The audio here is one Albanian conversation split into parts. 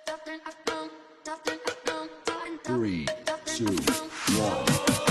3, 2, 1.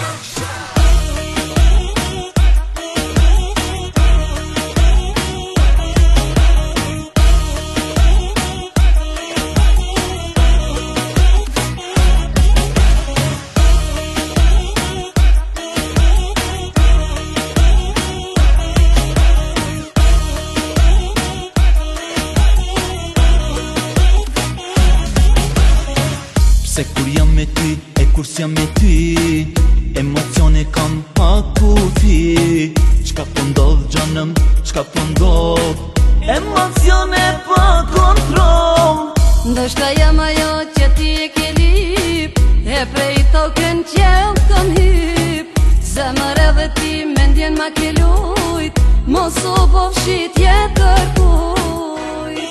Se kur jam me ty, e kur s'jam me ty, emocione kam pa kufi. Qka po ndodh gjanëm, qka po ndodh, emocione pa kontrol. Ndoshta jam ajo që ti e ke lip, e prej tokën qell kom hyp. Zemër edhe ti mendjen ma ke lujt, mos u po fshit jetër kujt.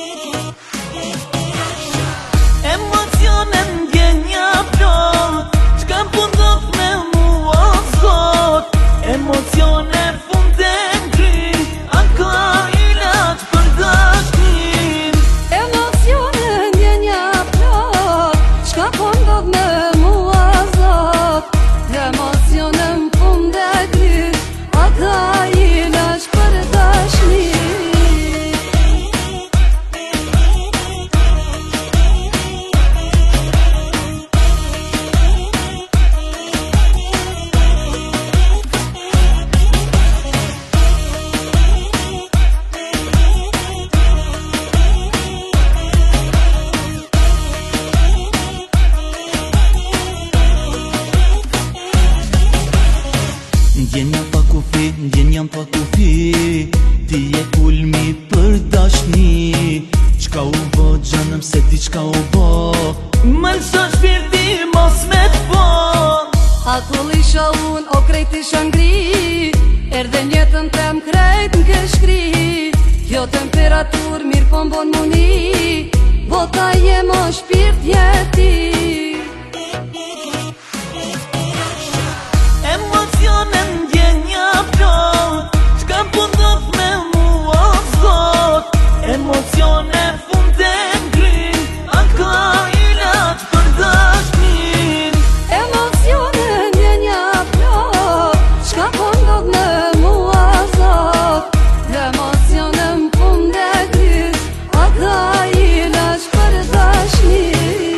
Emocione ndjenja plot, qka po ndodh me mua sot. Emocione fund e ngri, a ka ilaç për dashnin. Emocione ndjenja plot, qka po ndodh me mua sot. Emocione m'fund e ngri, a ka ilaç për dashnin. Ndjenja pa kufi, ti e kulmi për dashni. Qka u bo gjanëm se ti qka u bo, më lësha shpirti mos me t'po. Akull isha unë, o krejt isha ngri, erdhe njetën tem krejt n'ke shkri. Kjo temperatur mirë po m'bon muni, bota jem o shpirt jeti. Emocione ndjenja plot, qka po ndodh me mua sot. Emocione fund e ngri, a ka ilaç për dashnin. Emocione ndjenja plot, qka po ndodh me mua sot. Emocione m'fund e ngri, a ka ilaç për dashnin.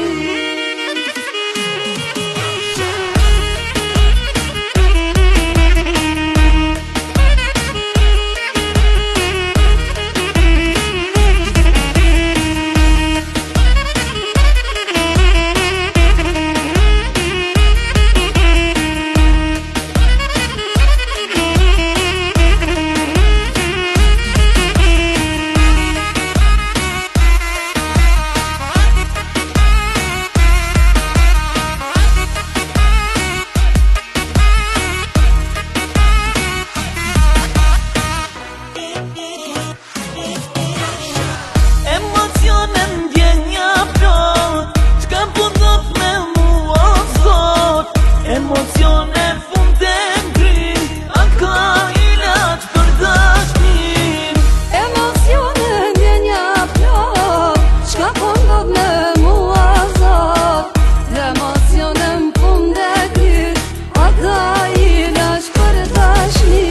Emocione ndjenja plot, qka po ndodh me mua sot. Emocione fund e ngri, a ka ilaç për dashnin. Emocione ndjenja plot, qka po ndodh me mua sot. Emocione m'fund e ngri, a ka ilaç për dashnin.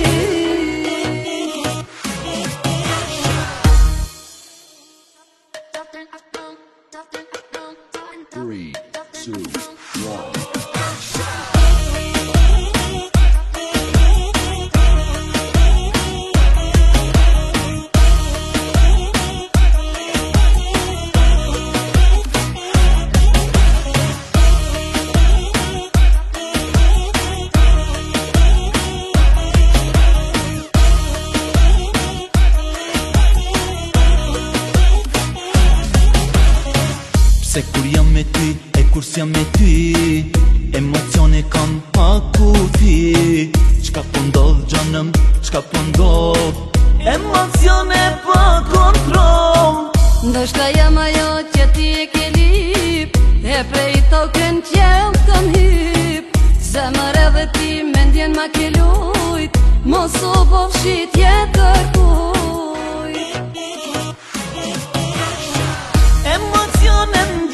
3, 2, 1. Se kur jam me ty, e kur s'jam me ty, emocione kam pa kufi. Qka po ndodh gjanëm, qka po ndodh, emocione pa kontrol. Ndoshta jam ajo që ti e ke lip, e prej tokën qell kom hyp. Zemër edhe ti mendjen ma ke lujt, mos u po fshit jetër kujt. Emocione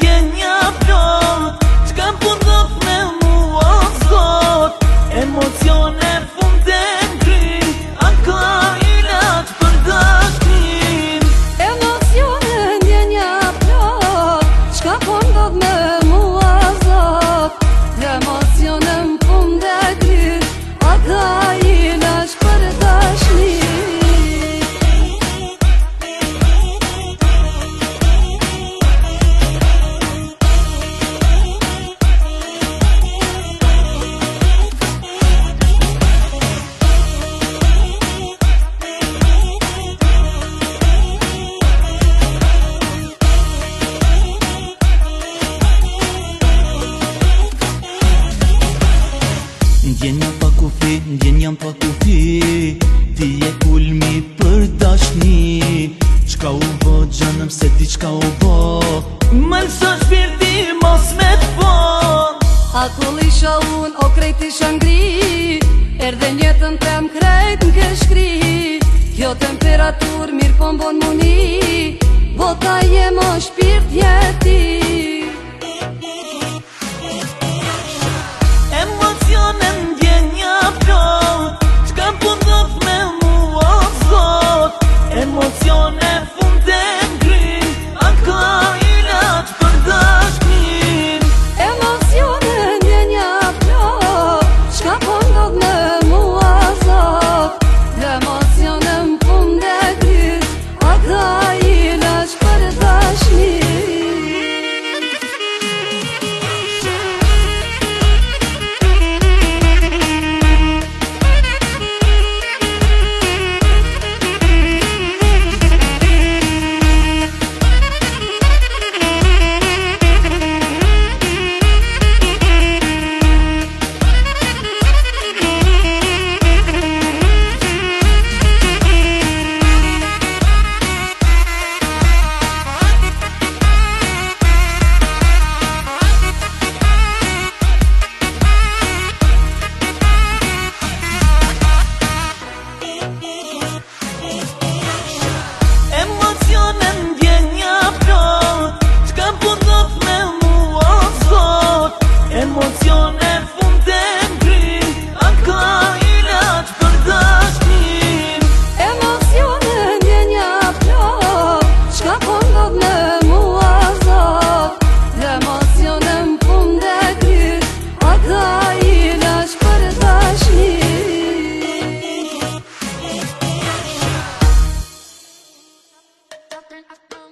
Menëm se diçka u bo Më lëso shpirti mos me t'po Akull isha unë, o krejt isha ngri Erdhe njetën tem krejt në këshkri Kjo temperatur mirë po mbon muni Bota jem o shpirt jeti Emocionen ndjenja plot Qka po ndodh me mua zot Emocione fund e ngrin A ka ilaç për dashnin Emocione ndjenja plot Qka po ndodh me mua zot Emocione më fund e ngrin A ka ilaç për dashnin Emocionen ndjenja plot Qka po ndodh me mua zot Emocione fund e ngrin A ka ilaç për dashnin Emocione ndjenja plot Qka po ndodh me mua zot Emocione më fund e ngrin A ka ilaç për dashnin Nothing.